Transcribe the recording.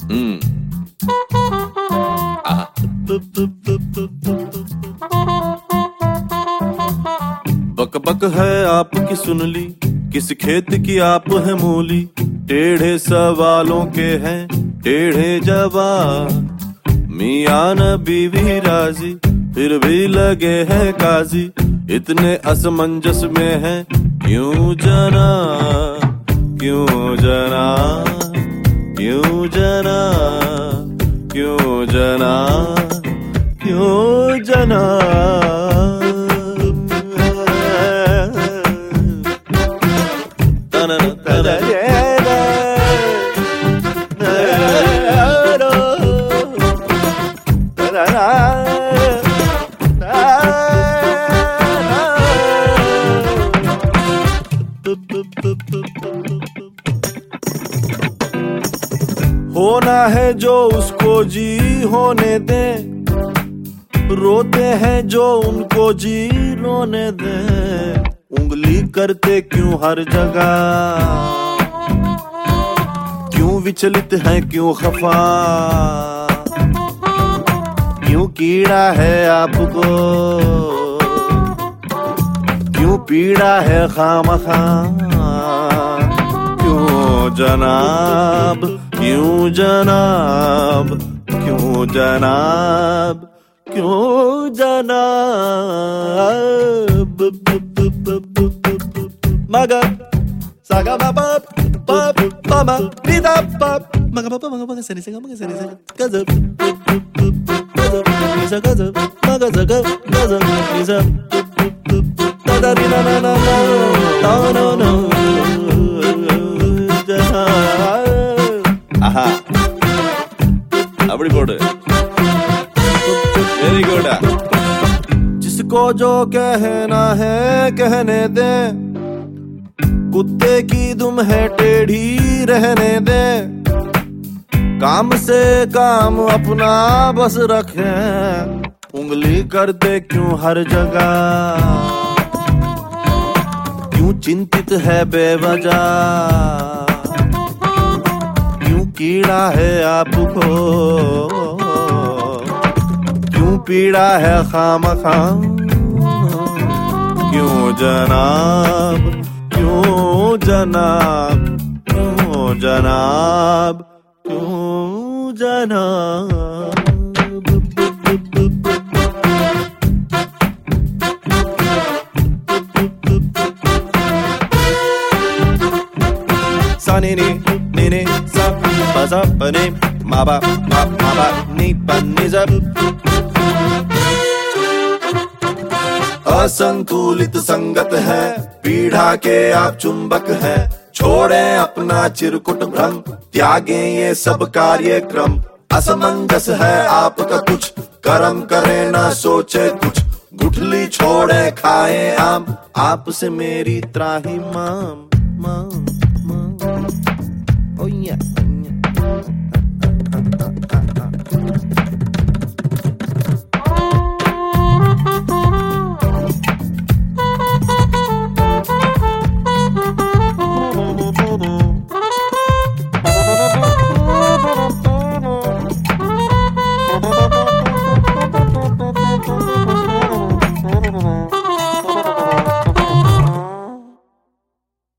बक बक है आपकी सुन ली, किस खेत की आप है मूली। टेढ़े सवालों के हैं टेढ़े जवाब। मियां न बीवी राजी फिर भी लगे हैं काजी। इतने असमंजस में है क्यों जना, क्यों जना, क्यों जना, क्यों जना, क्यों जना। होना है जो उसको जी होने दे, रोते हैं जो उनको जी रोने दे। उंगली करते क्यों हर जगह, क्यों विचलित है क्यों खफा। क्यों कीड़ा है आपको, क्यों पीड़ा है खामखा। क्यों जनाब, क्यों जनाब, क्यों जनाब, क्यों जनाब। मगा saga ma pa pa pa ma pida pa maga pa maga sani saga kaza kaza kaza maga zaga kaza isa da ri na na na no no aha अपनी बोर्ड वेरी गुड। जिसको जो कहना है कहने दे, कुत्ते की दुम है टेढ़ी रहने दे। काम से काम अपना बस रखे, उंगली कर दे क्यों हर जगह। क्यों चिंतित है बेवजह, क्यों कीड़ा है आपको, क्यों पीड़ा है खामखा। क्यों जनाब, क्यों जनाब, क्यों जनाब, क्यों जनाब। सा नी नी सा pa sa pa ni ma ba ni pa ni za। असंतुलित संगत है पीढ़ा के आप चुंबक है। छोड़ें अपना चिरकुट भ्रम, त्यागें ये सब कार्यक्रम। असमंजस है आपका कुछ, कर्म करें ना सोचे कुछ। गुठली छोड़े खाए आम, आपसे मेरी त्राही माम माम माम। ओ या